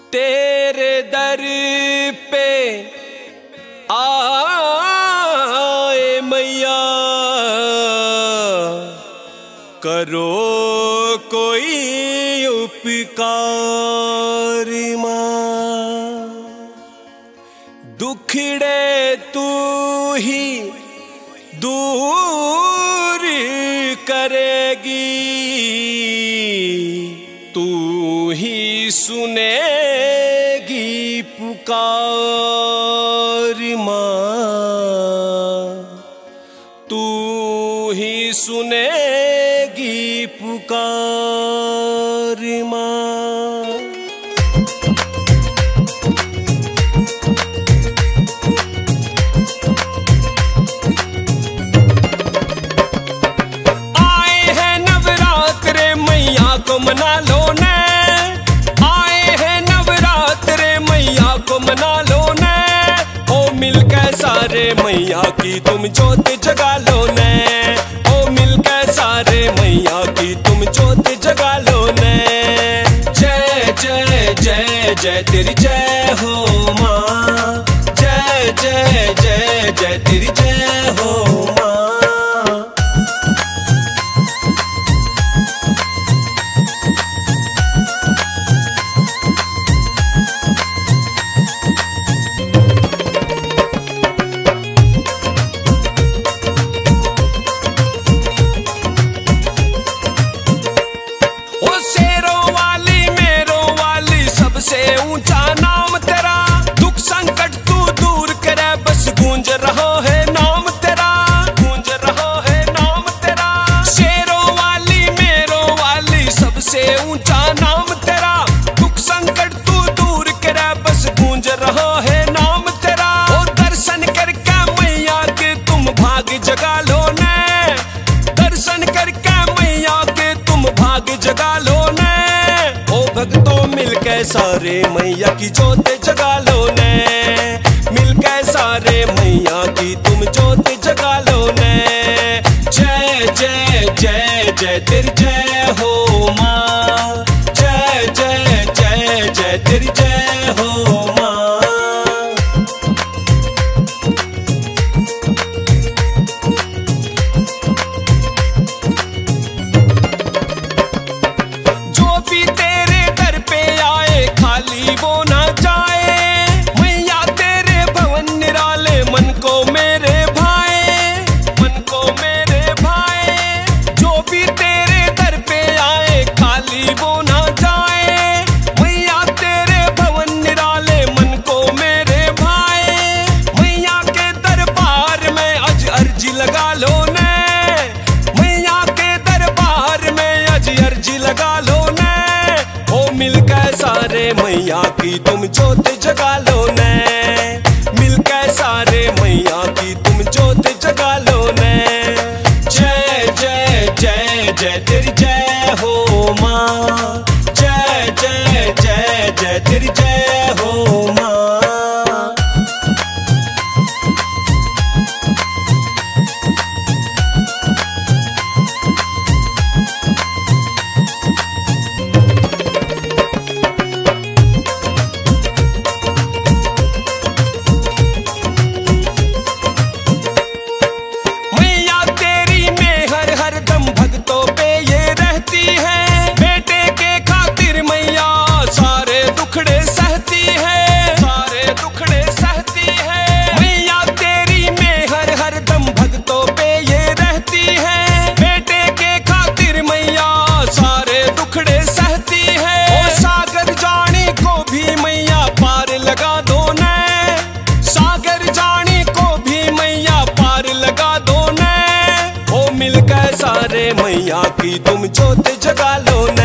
तेरे दर पे आए मैया, करो कोई उपकार मां। दुखड़े तू ही दूर करेगी, तू ही सुनेगी पुकार मां, तू ही सुनेगी पुकार मां। आए हैं नवरात्रे मैया को मना लो ने, आए हैं नवरात्रे मैया को मना लो ने। ओ मिलकर सारे मैया की तुम ज्योत जगा लो ने, ओ मिलकर सारे मैया की तुम ज्योत जगा लो ने। जय जय जय जय तेरी जय हो माँ, जय जय जय जय तेरी जय हो माँ। सबसे ऊंचा नाम तेरा, दुख संकट तू दूर करे, बस गूंज रहा है नाम तेरा, गूंज रहा है नाम तेरा। शेरों वाली मेरों वाली सबसे ऊंचा नाम तेरा, दुख संकट तू दूर करे, बस गूंज रहा है नाम तेरा। और दर्शन करके मैया के तुम भाग जगा लो ने, दर्शन करके मैया के तुम भाग जगा लो ने। ओ भक्तों मिलकर सारे मैया की ज्योत जगा लो ने, मिलकर सारे मैया की तुम ज्योत जगा लो ने। जय जय जय जय तेरी जय हो माँ, जय जय जय जय तेरी जय हो माँ। खाली वो ना जाए मैया तेरे भवन निराले, मन को मेरे भाए, मन को मेरे भाए। जो भी तेरे दर पे आए खाली वो ना जाए, मैया तेरे भवन निराले, मन को मेरे भाए। मैया के दरबार में आज अर्जी लगा लो ने, मैया के दरबार में आज अर्जी लगा लो ने। ओ मिलकर सारे मैया की तुम ज्योत जगा लो ने, मिलकर सारे मैया की तुम ज्योत जगा लो ने। जय जय जय जय तेरी जय हो माँ, जय जय जय जय तेरी जय हो माँ। सारे मैया की तुम ज्योत जगा लो ने।